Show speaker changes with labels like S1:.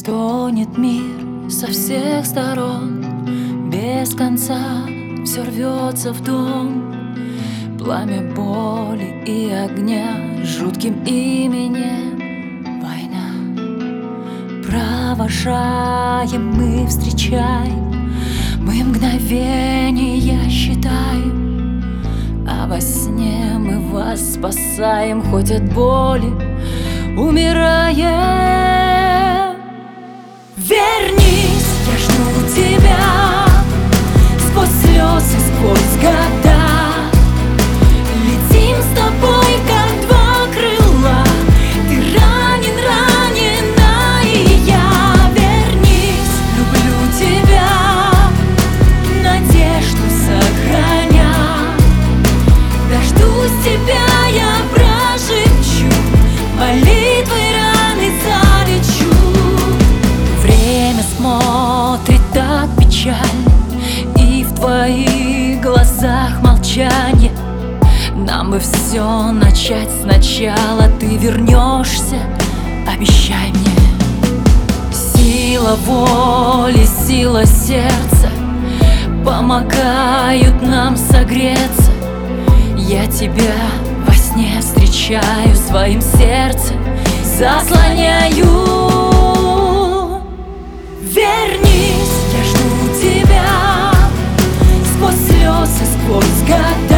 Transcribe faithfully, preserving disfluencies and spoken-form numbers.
S1: Стонет мир со всех сторон, без конца все рвется в дом. Пламя боли и огня жутким именем война. Провожаем мы, встречаем, мы мгновения считаем, а во сне мы вас спасаем, хоть от боли умираем. Вернись, я жду тебя сквозь слезы, сквозь года. Летим с тобой, как два крыла. Ты ранен, ранена, и я. Вернись, люблю тебя, надежду сохраня. Дождусь тебя, я прошепчу, молитвы раны залечу. Время смотрит так печально, и в твоих глазах молчание. Нам бы все начать сначала. Ты вернешься, обещай мне. Сила воли, сила сердца помогают нам согреться. Я тебя во сне встречаю, своим сердцем заслоняю. Вернись, я жду тебя сквозь слезы, сквозь года.